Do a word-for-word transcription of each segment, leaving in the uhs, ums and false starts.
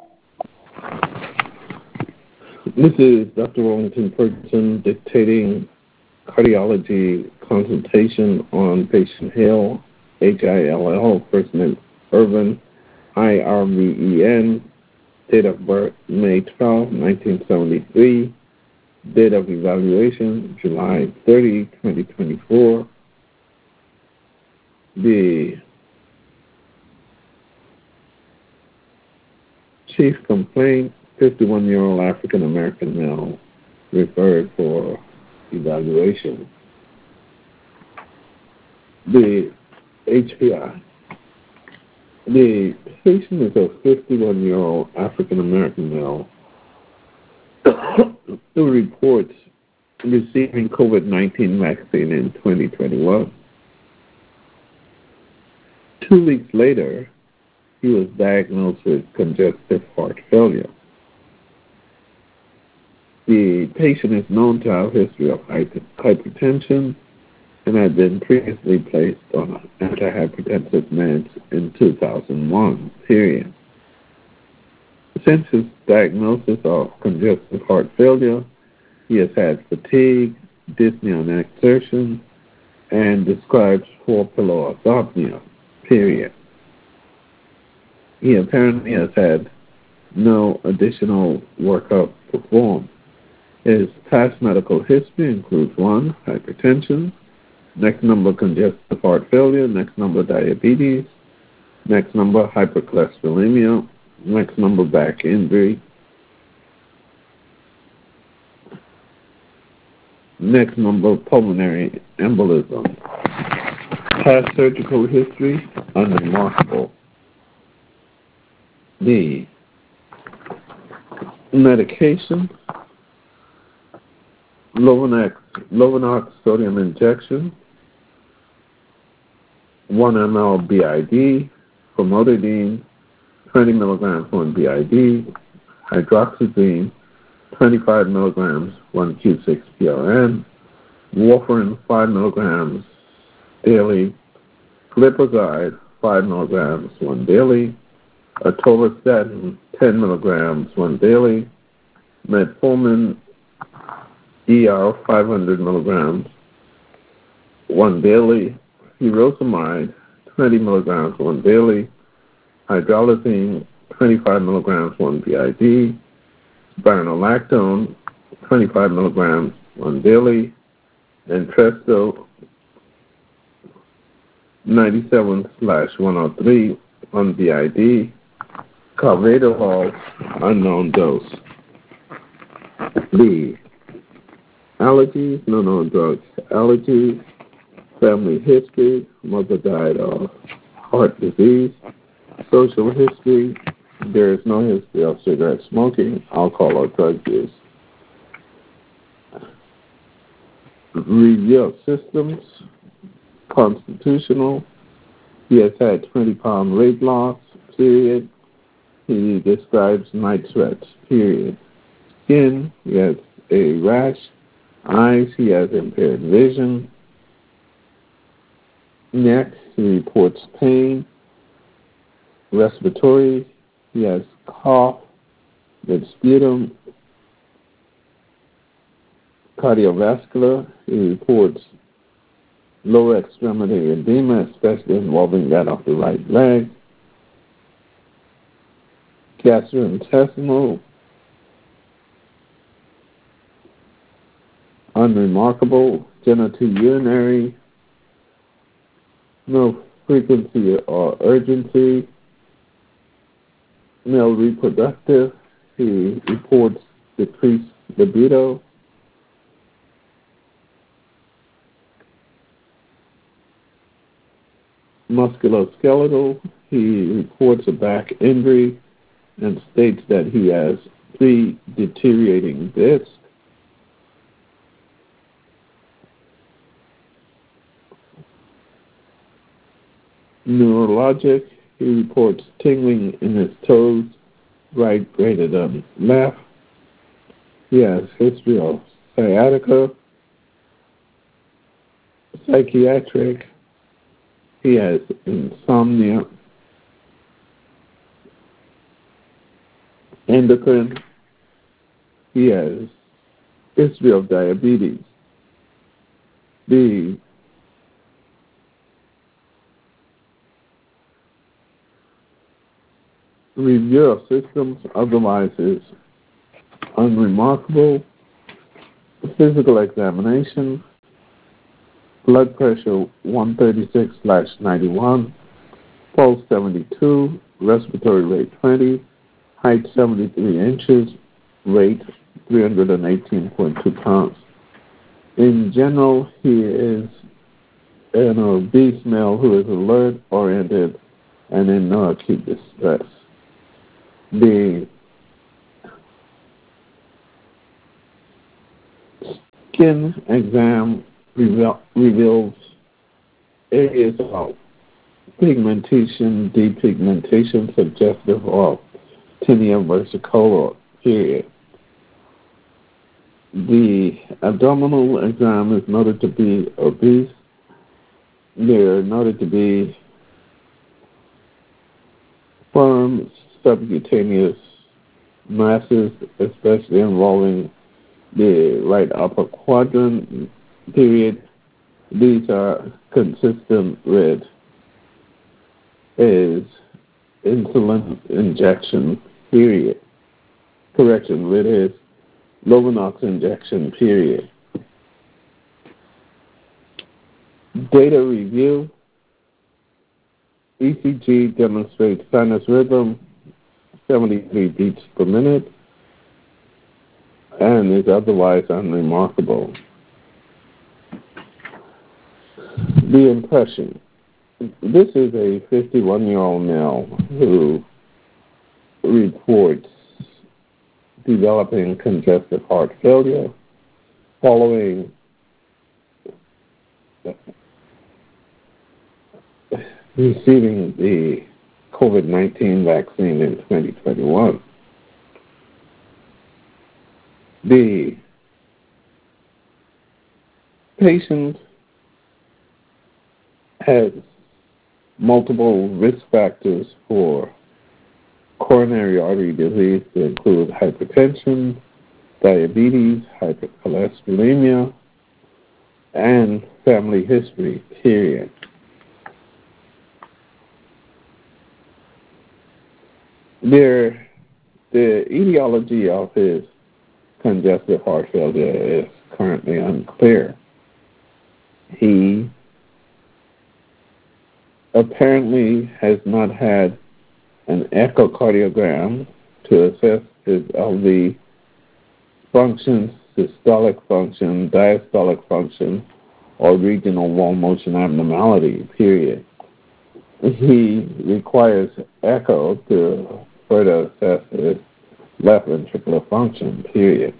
This is Doctor Wellington Ferguson dictating cardiology consultation on patient Hill, H I L L, first name Irvin, I R V E N, date of birth May twelfth, nineteen seventy-three, date of evaluation July thirtieth, twenty twenty-four. The chief complaint, fifty-one-year-old African-American male referred for evaluation. The H P I. The patient is a fifty-one-year-old African-American male who reports receiving COVID nineteen vaccine in twenty twenty-one. Two weeks later, he was diagnosed with congestive heart failure. The patient is known to have a history of hypertension and had been previously placed on antihypertensive meds in two thousand one, period. Since his diagnosis of congestive heart failure, he has had fatigue, dyspnea on exertion, and describes four-pillar orthopnea, period. He apparently has had no additional workup performed. His past medical history includes one, hypertension, next number congestive heart failure, next number diabetes, next number hypercholesterolemia, next number back injury, next number pulmonary embolism. Past surgical history, unremarkable. The medication, Lovenox, Lovenox sodium injection, one milliliter B I D, famotidine, twenty milligrams one B I D, hydroxyzine, twenty-five milligrams one Q six P R N, warfarin five milligrams daily, glipizide five milligrams one daily, atorvastatin ten milligrams one daily, metformin E R five hundred milligrams one daily, furosemide twenty milligrams one daily, hydralazine twenty-five milligrams one B I D, spironolactone twenty-five milligrams one daily, Entresto ninety-seven slash one oh three one B I D, carvedilol unknown dose. The allergies, no known drugs, allergies, family history, mother died of heart disease, social history, there is no history of cigarette smoking, alcohol, or drug use. Review of systems, constitutional, he has had twenty pound weight loss, period. He describes night sweats, period. Skin, he has a rash. Eyes, he has impaired vision. Neck, he reports pain. Respiratory, he has cough with sputum. Cardiovascular, he reports lower extremity edema, especially involving that of the right leg. Gastrointestinal, unremarkable. Genitourinary, no frequency or urgency. Male reproductive, he reports decreased libido. Musculoskeletal, he reports a back injury and states that he has three deteriorating discs. Neurologic, he reports tingling in his toes, right greater than left. He has history of sciatica. Psychiatric, he has insomnia. endocrine. He has history of diabetes. The review of systems otherwise is unremarkable. Physical examination, blood pressure one thirty-six slash ninety-one, pulse seventy-two, respiratory rate twenty, height seventy-three inches, weight three hundred eighteen point two pounds. In general, he is an obese male who is alert, oriented, and in no acute distress. The skin exam reveal, reveals areas of pigmentation, depigmentation, suggestive of tinea versicolor, period. The abdominal exam is noted to be obese. They're noted to be firm subcutaneous masses, especially involving the right upper quadrant, period. These are consistent with is insulin injection, period. Correction, with his Lovenox injection, period. Data review. E C G demonstrates sinus rhythm, seventy-three beats per minute, and is otherwise unremarkable. The impression. This is a fifty-one-year-old male who reports developing congestive heart failure following receiving the COVID nineteen vaccine in twenty twenty-one. The patient has multiple risk factors for coronary artery disease to include hypertension, diabetes, hypercholesterolemia, and family history, period. There, the etiology of his congestive heart failure is currently unclear. He apparently has not had an echocardiogram to assess his L V function, systolic function, diastolic function, or regional wall motion abnormality, period. He requires echo to further assess his left ventricular function, period.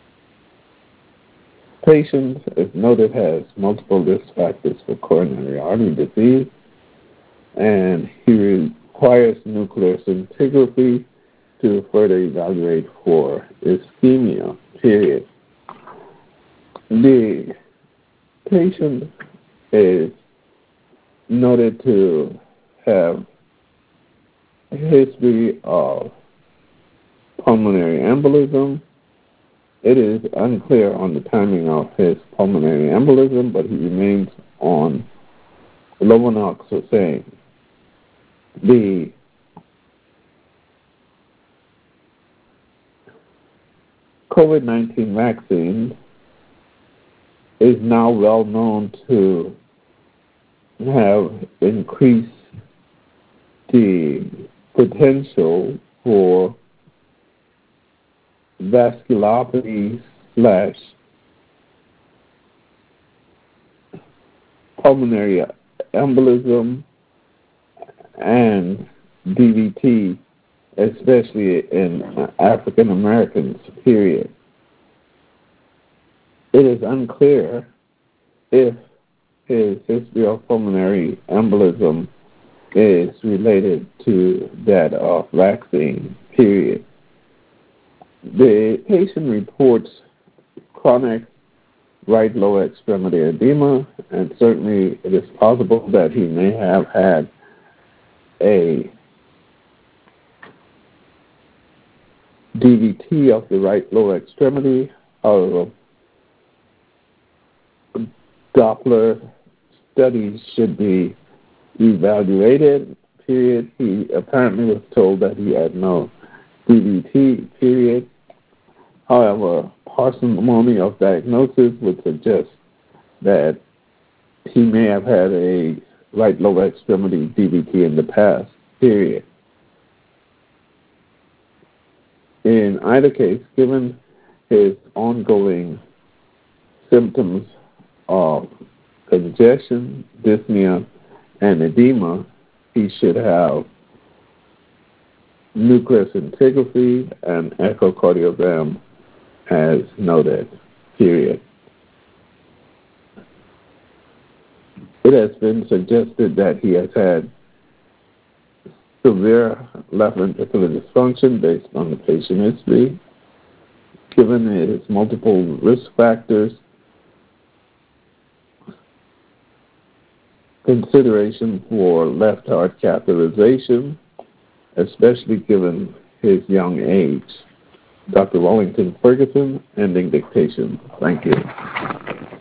Patient is noted has multiple risk factors for coronary artery disease, and he requires nuclear scintigraphy to further evaluate for ischemia, period. The patient is noted to have a history of pulmonary embolism. It is unclear on the timing of his pulmonary embolism, but he remains on Lovenox Hussein. The COVID nineteen vaccine is now well known to have increased the potential for vasculopathy slash pulmonary embolism and D V T, especially in African Americans, period. It is unclear if his history of pulmonary embolism is related to that of vaccine, period. The patient reports chronic right lower extremity edema, and certainly it is possible that he may have had a D V T of the right lower extremity. However, Doppler studies should be evaluated, period. He apparently was told that he had no D V T, period. However, parsimony of diagnosis would suggest that he may have had a right lower extremity D V T in the past, period. In either case, given his ongoing symptoms of congestion, dyspnea, and edema, he should have nuclear scintigraphy and echocardiogram as noted, period. It has been suggested that he has had severe left ventricular dysfunction based on the patient history. Given his multiple risk factors, consideration for left heart catheterization, especially given his young age. Doctor Wellington Ferguson, ending dictation. Thank you.